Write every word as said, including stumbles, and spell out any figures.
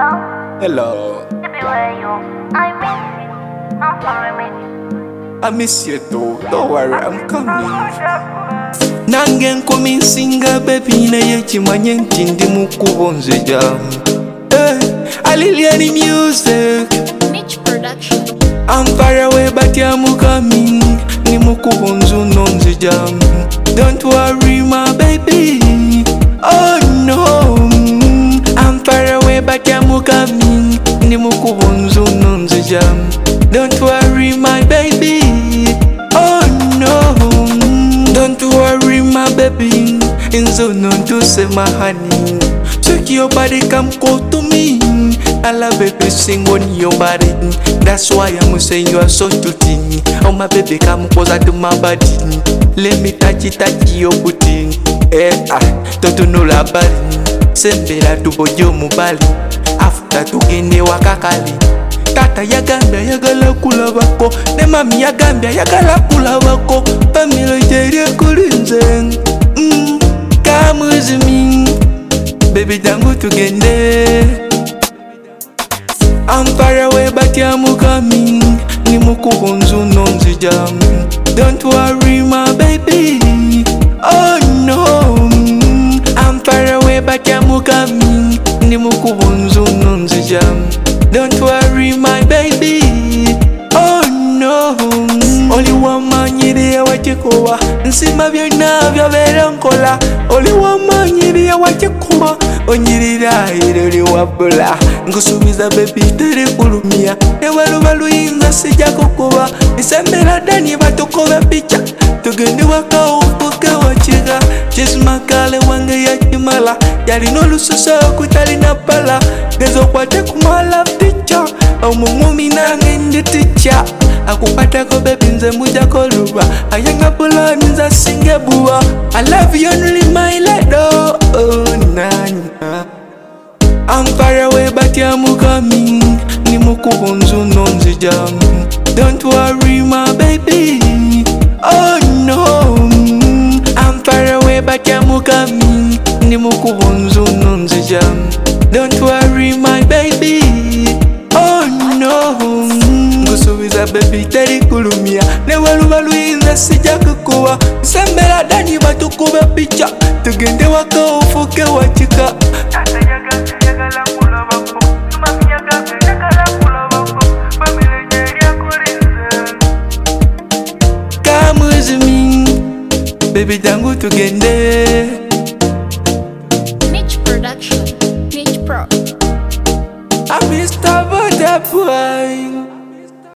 Hello. Baby, where you? I miss you. I'm sorry, baby. I miss you too. Don't worry, I'm coming. Nange nkuminsinga baby naye kimanye nti ndi mukubo nze jam. Hey, Aliliani music. Mitch production. I'm far away but I'm coming. Ni mukubo nzuno nze jam. Don't worry my baby. Oh no. I'm far away but I'm coming. Ni mukubo nzuno nze jam. Don't worry my baby. Oh no. Don't worry my baby. Inzo no to say my honey. Take your body, come close to me. I love baby sing on your body. That's why I'm saying you are so touching. Oh my baby, come closer to my body. Let me touch it, touch your booty. Eh ah, don't know la body. Sembera tu bojo mubali. After tugende wakakali. Tata yagambia yagala kula bako. Ne mami yagambia yagala kula bako. Pamilo jeri kulinze. Mm, come with me. Baby jangu tugende. I'm far away but I'm coming. Ni mukubo nzuno nze jam. Don't worry my baby. Oh no. I'm far away but I'm coming. Ni mukubo nzuno nze jam. Don't worry my baby. Oh no. Oli wamanyiri ya wachikuwa. Nsima byonna byobera nkola. Oli wamanyiri ya wachikuwa. Onyirira ireri wabula. Nkusubiza baby tere kulumia. Ewaluba luyinza sijja kukuba. Nisembera dani batukobe picha. Tugende waka ufuke wachiga. Chismakale wange ya kimala. Yalina olususo okutalina pala. Gezo kwate kumala picha. Omumumi nange ndi ticha. Akupatako baby nze muja koluba. Ayanga pula ninza singe buwa. I love you only my lady. Oh nana. I'm far away but I'm coming. Ni mukubo nzuno nze jam. Don't worry my baby. Oh no. I'm far away but I'm coming. Ni mukubo nzuno nze jam. Don't worry my baby. Oh no. Ngusubiza baby teri kulumia. Ne waluba luyinza sijja kukuwa. Nsembera dani batukube picha. Tugende waka ufuke wachika. Come with me. Baby jangu tugende. Mitch production. Mitch Pro. I'm Mister Butterfly.